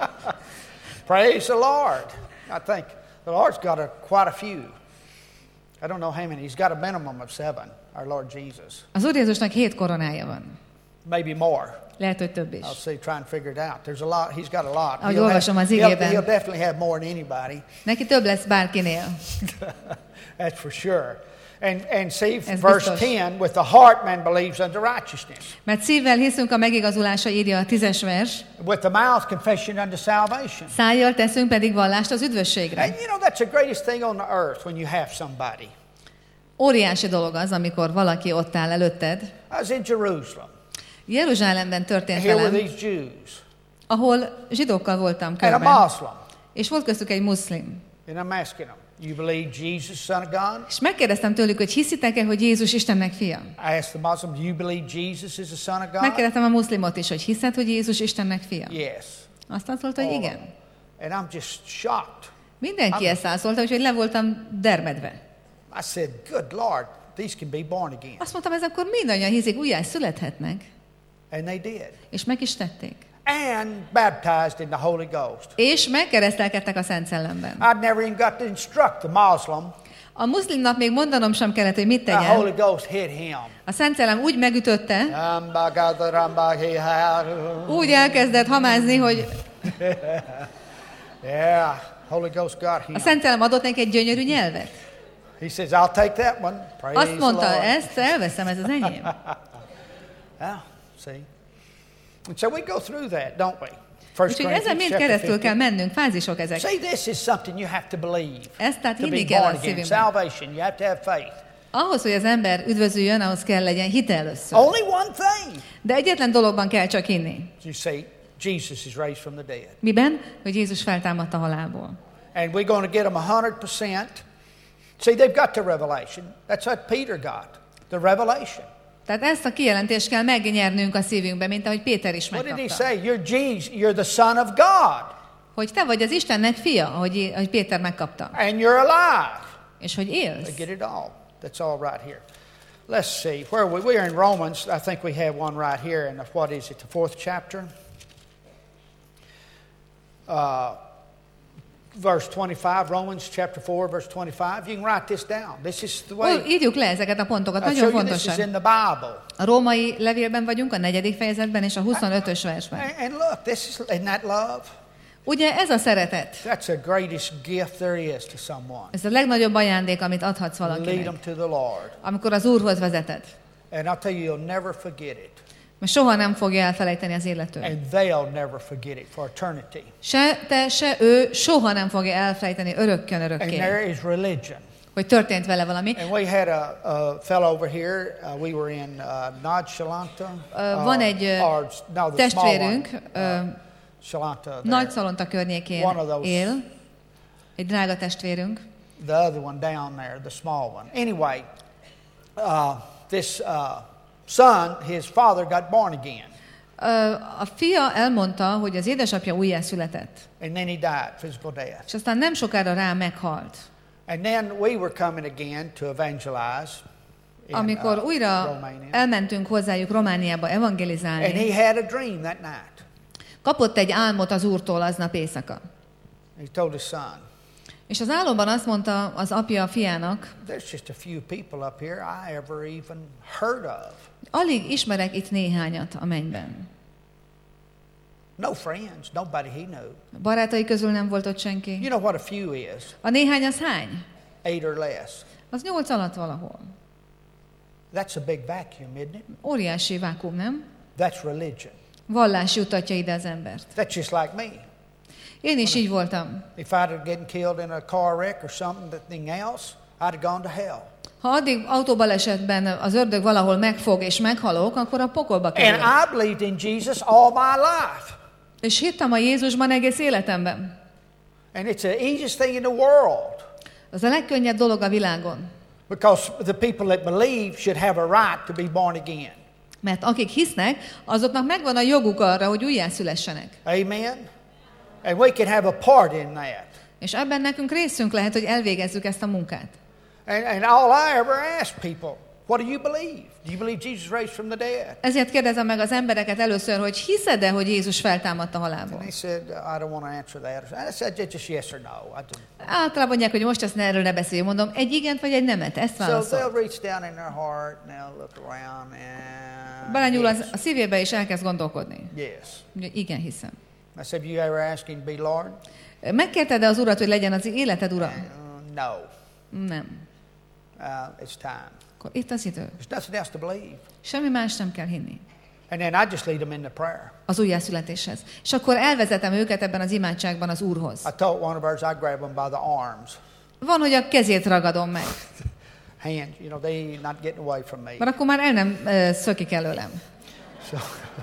Praise the Lord. I think the Lord's got quite a few. I don't know how many. He's got a minimum of 7, our Lord Jesus. Az Úr Jézusnak 7 koronája van. Maybe more. Lehet, hogy több is. I'll see, try and figure it out. There's a lot. He's got a lot. Ahogy olvasom az igében. He'll definitely have more than anybody. Neki több lesz bárkinél. That's for sure. And see, Ez verse biztos. 10, with the heart man believes unto righteousness. Mert szívvel hiszünk a megigazulásra, írja a 10-es vers. With the mouth confession unto salvation. Szájjal teszünk pedig vallást az üdvösségre. And you know, that's the greatest thing on the earth when you have somebody. Óriási dolog az, amikor valaki ott áll előtted. I was in Jerusalem. Jeruzsálemben történt Here were velem, these Jews. ahol zsidókkal voltam And a körben. Muslim. És volt köztük egy muszlim. And I'm asking them, you believe Jesus, Son of God? És megkérdeztem tőlük, hogy hiszitek-e, hogy Jézus Istennek fia? I asked the Muslim, do you believe Jesus is the Son of God? Megkérdeztem a muszlimot is, hogy hiszed, hogy Jézus Istennek fia? Yes. Azt mondta, hogy igen. And I'm just shocked. Mindenki ezt szólta, úgyhogy le voltam dermedve. I said, good Lord, these can be born again. Azt mondtam, ez akkor mindannyian hiszik, újjá születhetnek. And they did. És meg is tették. And baptized in the Holy Ghost. És megkeresztelkedtek a Szent Szellemben. I'd never even got to instruct the Muslim. A muszlimnak még mondanom sem kellett, hogy mit The Holy tegyen. Ghost hit him. A Szent Szellem úgy megütötte, úgy elkezdett hamázni, hogy Yeah, Holy Ghost got a him. Szent Szellem adott neki egy gyönyörű nyelvet. He says, I'll take that one. Praise Azt mondta, the Lord. ezt elveszem, ez az enyém. Yeah, see? And so we go through that, don't we? 1 Úgyhogy ezen mind chapter keresztül 15. kell mennünk, fázisok ezek. See, this is something you have to believe. Ezt tehát To be hinni kell born a again. szívünkben. Salvation, you have to have faith. Ahhoz, hogy az ember üdvözüljön, ahhoz kell legyen hite először. Only one thing. De egyetlen dologban kell csak hinni. You see, Jesus is raised from the dead. Miben? Hogy Jézus feltámadt a halálból. And we're going to get them 100%. See, they've got the revelation. That's what Peter got, the revelation. Tehát ezt a kijelentést kell megnyernünk a szívünkbe, mint ahogy Péter is What did he megkapta. say? You're Jesus. You're the Son of God. Hogy te vagy az Istennek fia, ahogy Péter megkapta. And you're alive. És hogy They élsz. get it all. That's all right here. Let's see. Where are we? We are in Romans. I think we have one right here in what is it, the 4th chapter? Verse 25, Romans chapter 4, verse 25. You can write this down. This is the way. Írjuk le ezeket a pontokat, I show nagyon you this is fontosak. in the Bible. A római levélben vagyunk, a 4. fejezetben és a 25-ös versben. And look, isn't that love? Ugye ez a szeretet. That's the greatest gift there is to someone. Ez a legnagyobb ajándék, amit adhatsz Lead them valakinek. to the Lord. Amikor az Úrhoz vezeted. And I'll tell you, you'll never forget it. Mert soha nem fogja elfelejteni az életől. And they'll never forget it for eternity. Se te, se ő soha nem fogja elfelejteni örökkön And örökké, there is religion. hogy történt vele valami. And we had a fellow over here. We were in Nagy-Salonta. Van egy testvérünk, Salonta. Nagy Szalonta környékén One of those. él, egy drága testvérünk. The other one down there, the small one. Anyway, this son, his father got born again. A fia elmondta, hogy az édesapja újjászületett, And then he died, physical death. és aztán nem sokára rá meghalt. And then we were coming again to evangelize in Amikor újra Romania. elmentünk hozzájuk Romániába And evangelizálni, he had a dream that night. kapott egy álmot az Úrtól aznap éjszaka. He told his son, És az álomban azt mondta az apja a fiának, there's just a few people up here I ever even heard of. alig ismerek itt néhányat a mennyben. No friends, nobody he knew. Barátai közül nem volt ott senki. You know what a few is? A néhány az hány? 8 or less. Az 8 alatt valahol. That's a big vacuum, isn't it? Óriási vákum, nem? That's religion. Vallás jutatja ide az embert. That's just like me. Én is így voltam. If I'd have gotten killed in a car wreck or something else, I'd have gone to hell. Ha addig autóbalesetben az ördög valahol megfog és meghalok, akkor a pokolba And kerülök. I believed in Jesus all my life. És hittem a Jézusban egész életemben. And it's the easiest thing in the world. Az a legkönnyebb dolog a világon. Because the people that believe should have a right to be born again. Mert akik hisznek, azoknak megvan a joguk arra, hogy újjászülessenek. Amen? And we can have a part in that. És ebben nekünk részünk lehet, hogy elvégezzük ezt a munkát. And all I ever ask people, what do you believe? Do you believe Jesus raised from the dead? Ezért kérdezem meg az embereket először, hogy hiszed-e, hogy Jézus feltámadt a halálból? And they said, I don't want to answer that. I said, just yes or no. Általában mondják, hogy most ezt erről ne beszéljünk. Mondom, egy igent vagy egy nemet? Ezt So válaszol. they'll reach down in their heart and they'll look around and Belenyúl yes. a szívébe és elkezd gondolkodni. Yes. Ugye, igen, hiszem. I said, you ever ask him to be Lord? Megkérted-e az Urat, hogy legyen az életed ura? No. Nem. It's time. Akkor itt az idő. There's nothing else to believe. Semmi más nem kell hinni. And then I just lead them in the prayer. Az újjászületéshez. És akkor elvezetem őket ebben az imádságban az Úrhoz. I told one of ours, I grab them by the arms. Van, hogy a kezét ragadom meg. Hands, you know, they not getting away from me. Mert akkor már el nem szökik előlem. So,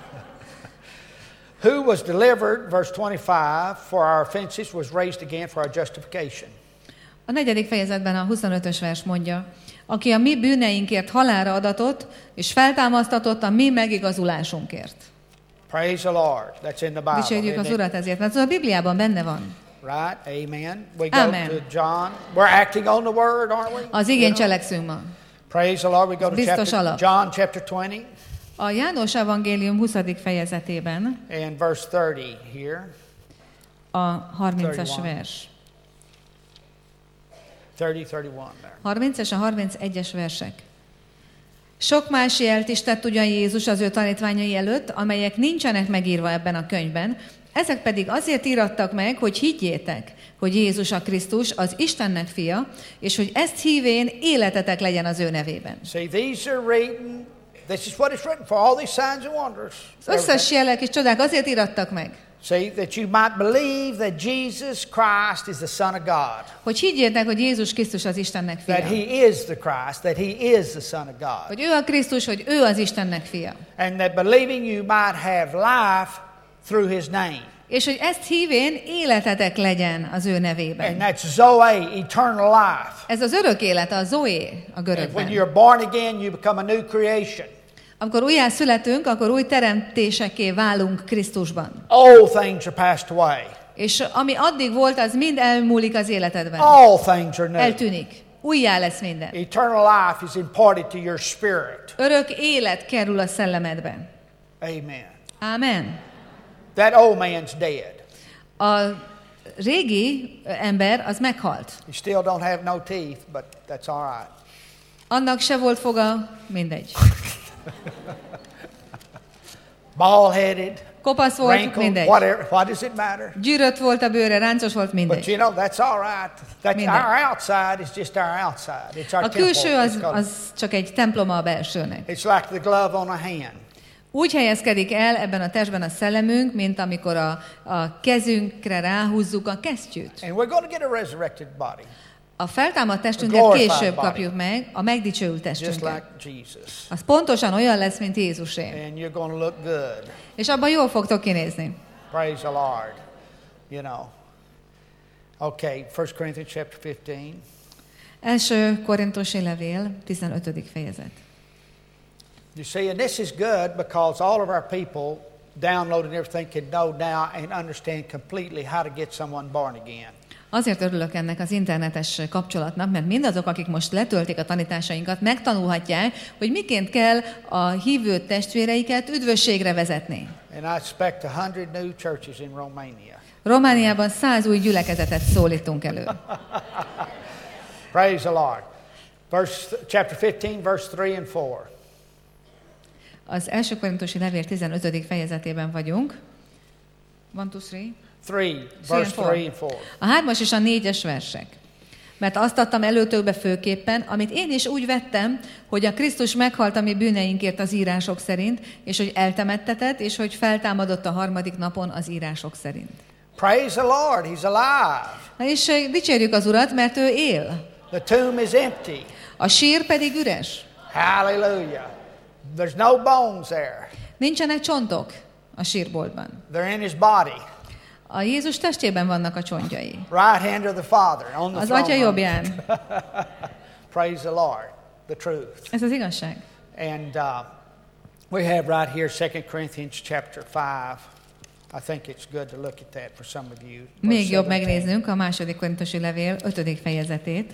who was delivered, verse 25, for our offenses was raised again for our justification. A 4. fejezetben a 25-ös vers mondja, aki a mi bűneinkért halálra adatott, és feltámasztatott a mi megigazulásunkért. Praise the Lord. That's in the Bible. Dicsérjük az isn't it? Urat ezért, mert az a Bibliában benne van. Right? Amen. We go Amen. to John. We're acting on the word, aren't we? Az igén cselekszünk ma. Praise the Lord. We go to Biztos alap. John chapter 20 A János evangélium 20. fejezetében and verse 30 here. a 30-as 31. vers. 30, 31 there. 30 és a 31-es versek. Sok más jelt is tett ugyan Jézus az ő tanítványai előtt, amelyek nincsenek megírva ebben a könyvben, ezek pedig azért írattak meg, hogy higgyétek, hogy Jézus a Krisztus, az Istennek fia, és hogy ezt hívén életetek legyen az ő nevében. See, these are written. This is what it's written for, all these signs and wonders. Az összes jelek és csodák azért írattak meg, See, that you might believe that Jesus Christ is the Son of God. hogy higgyétek, hogy Jézus Krisztus az Istennek That fia. He is the Christ, that He is the Son of God. Hogy ő a Krisztus, hogy ő az Istennek fia. And that believing you might have life through His name. És hogy ezt hívén életetek legyen az ő And nevében. that's Zoe, eternal life. Ez az örök élet, a Zoe a And when görögben. you're born again, you become a new creation. Amikor újjá születünk, akkor új teremtésekké válunk Krisztusban. All things are passed away. És ami addig volt, az mind elmúlik az életedben. All things are new. Eltűnik. Újjá lesz minden. Eternal life is imparted to your spirit. Örök élet kerül a szellemedbe. Amen. Amen. That old man's dead. A régi ember az meghalt. He still don't have no teeth, but that's all right. Annak se volt foga, mindegy. Bald-headed, Kopasz volt, wrinkled, mindegy. whatever. What does it matter? Gyűrött volt a bőre, ráncos volt, But mindegy. you know, that's all right. That's Mindegy. our outside is just our outside. It's our A külső temple. az csak egy temploma a belsőnek. It's like the glove on a hand. Úgy helyezkedik el ebben a testben a szellemünk, mint amikor a kezünkre ráhúzzuk a kesztyűt. And we're going to get a resurrected body, A feltámadt A testünket glorified később body. kapjuk meg, a megdicsőült just testünket. like Jesus. Az pontosan olyan lesz, mint Jézusé. And you're going to look good. És abban jól fogtok kinézni. Praise the Lord. You know. Okay, 1 Corinthians chapter 15. Első Korintusi levél, 15. fejezet. You see, and this is good because all of our people download and everything can know now and understand completely how to get someone born again. Azért örülök ennek az internetes kapcsolatnak, mert mindazok, akik most letöltik a tanításainkat, megtanulhatják, hogy miként kell a hívő testvéreiket üdvösségre vezetni. And I expect 100 new churches in Romania. Romániában 100 új gyülekezetet szólítunk elő. Praise the Lord. Chapter 15, verse 3 and 4. Az első korintusi levél 15. fejezetében vagyunk. 1, 2, 3. 3, verse 3 and 4. A 3-as és a 4-es versek. Mert azt adtam előtökbe főképpen, amit én is úgy vettem, hogy a Krisztus meghalt a mi bűneinkért az írások szerint, és hogy eltemettetett, és hogy feltámadott a harmadik napon az írások szerint. Praise the Lord, He's alive. És dicsérjük az Urat, mert ő él. The tomb is empty. A sír pedig üres. Hallelujah. There's no bones there. Nincsenek csontok a sírboltban. They're in His body. A Jézus testében vannak a csontjai. Right hand of the Father on the Az throne. Atya jobbján. Praise the Lord. The truth. Ez az igazság. And we have right here 2 Corinthians chapter 5. I think it's good to look at that for some of you. Még jobb megnéznünk a második korintusi levél 5. fejezetét.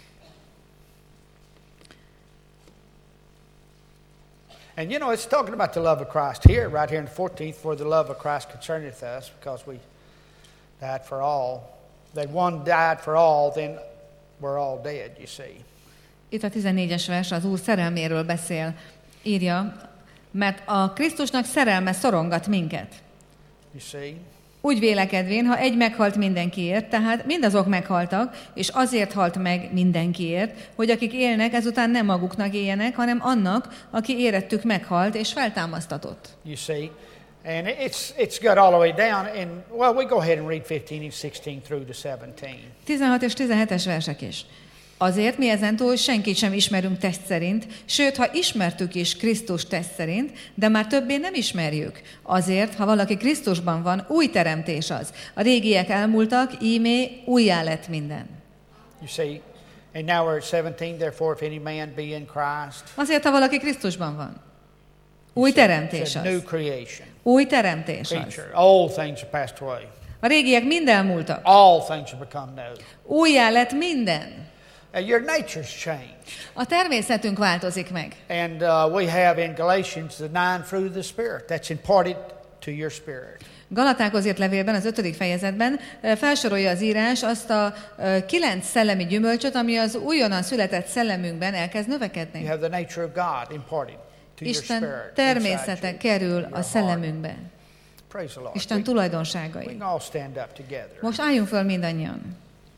And you know, it's talking about the love of Christ here, right here in the 14th, for the love of Christ concerneth us, because we died for all. That one died for all, then we're all dead, you see. Itt a 14-es vers az Úr szerelméről beszél. Írja, mert a Krisztusnak szerelme szorongat minket. You see? Úgy vélekedvén, ha egy meghalt mindenkiért, tehát mindazok meghaltak, és azért halt meg mindenkiért, hogy akik élnek, ezután nem maguknak éljenek, hanem annak, aki érettük meghalt és feltámasztatott. You see? And it's got all the way down. And, well, we go ahead and read 15 and 16 through to 17. 16 és 17-es versek is. Azért mi ezentúl senkit sem ismerünk test szerint, sőt, ha ismertük is Krisztus test szerint, de már többé nem ismerjük. Azért, ha valaki Krisztusban van, új teremtés az. A régiek elmúltak, íme újjá lett minden. You see? And now we're at 17. Therefore, if any man be in Christ, Azért, ha valaki Krisztusban van. Új teremtés it's a new az. creation. Új teremtés az. Creature. Old things are passed away. A régiek mind elmúltak. All things have become new. Újjá lett minden. Your nature's changed. A természetünk változik meg. And we have in Galatians the 9 fruit of the Spirit. That's imparted to your spirit. Galatákhoz írt levélben, az 5. fejezetben felsorolja az írás azt a 9 szellemi gyümölcsöt, ami az újonnan született szellemünkben elkezd növekedni. You have the nature of God imparted to your Isten spirit. természete kerül a szellemünkbe. Praise the Lord. Isten We tulajdonságai. can all stand up together. Most álljunk föl mindannyian.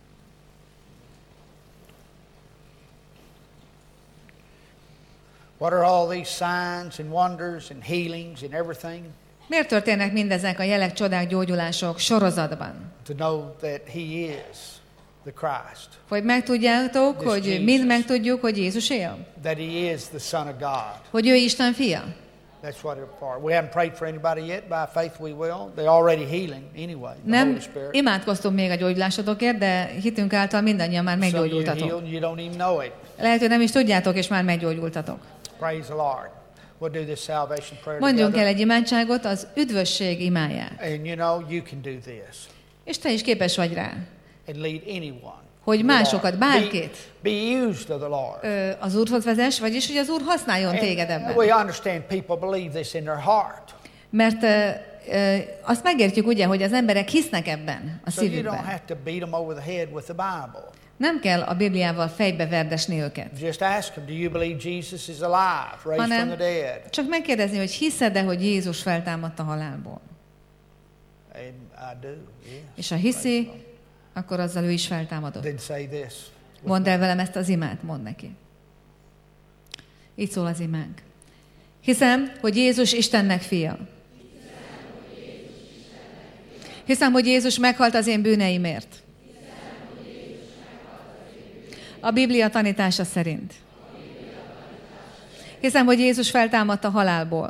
What are all these signs and wonders and healings and everything? Miért történnek mindezek a jelek, csodák, gyógyulások sorozatban? To know that He is the Christ. Hogy megtudjátok, hogy mind megtudjuk, hogy Jézus él? That He is the Son of God. Hogy ő Isten fia? That's what it's for. We haven't prayed for anybody yet. By faith we will. They're already healing anyway. The Nem Holy Spirit. imádkoztunk még a gyógyulásodokért, de hitünk által mindannyian már So you're meggyógyultatok. healed and you don't even know it. Lehet, hogy nem is tudjátok, és már meggyógyultatok. Praise the Lord. We'll do this salvation prayer Mondjunk el together. egy imádságot, az üdvösség imáját. And you know, you can do this És te is képes vagy rá, and lead anyone. hogy to the másokat, Lord. bárkit Be used of the Lord. az Úrhoz vezess, vagyis, hogy az Úr használjon téged And ebben. we understand people believe this in their heart. Mert azt megértjük ugye, hogy az emberek hisznek ebben a So you don't szívükben. have to beat them over the head with the Bible. Nem kell a Bibliával fejbe verdesni őket, Just ask them, do you believe Jesus is alive, raised from the dead? csak megkérdezni, hogy hiszed-e, hogy Jézus feltámadt a halálból. And I do, yes. És ha hiszi, akkor azzal ő is feltámadott. Then say this. Mondd el velem ezt az imát, mondd neki. Így szól az imánk. Hiszem, hogy Jézus Istennek fia. Hiszem, hogy Jézus meghalt az én bűneimért. A Biblia tanítása szerint. Hiszem, hogy Jézus feltámadt a halálból.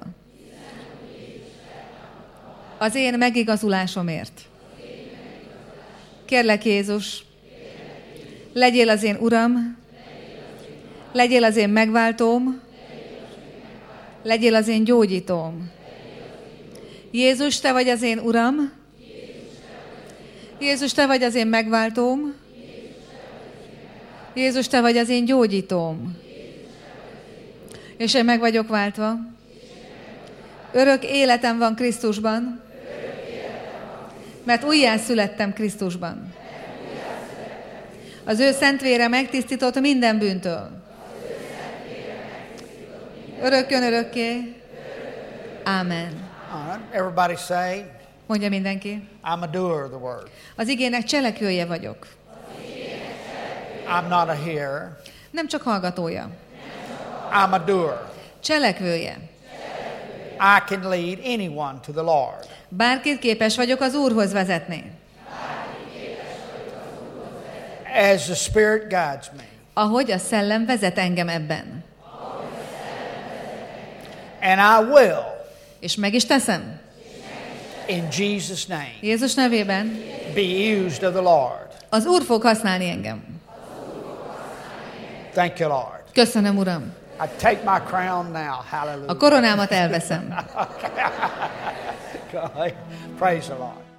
Az én megigazulásomért. Kérlek, Jézus, legyél az én Uram, legyél az én megváltóm, legyél az én gyógyítóm. Jézus, te vagy az én Uram, Jézus, te vagy az én megváltóm, Jézus, te vagy az én gyógyítóm. És én meg vagyok váltva. Örök életem van Krisztusban. Mert újjászülettem Krisztusban. Az ő szent vére megtisztított minden bűntől. Örökkön örökké. Amen. All right. Everybody say, Mondja mindenki. I'm a doer of the word. Az igének cselekvője vagyok. I'm not a hearer. Nem csak hallgatója. I'm a doer. Cselekvője. I can lead anyone to the Lord. Bárkit képes vagyok az Úrhoz vezetni. As the Spirit guides me. Ahogy a szellem vezet engem ebben. And I will. És meg is teszem. In Jesus' name. Jézus nevében. Be used of the Lord. Az Úr fog használni engem. Thank you, Lord. Köszönöm, Uram. I take my crown now. Hallelujah. A koronámat elveszem. Praise the Lord.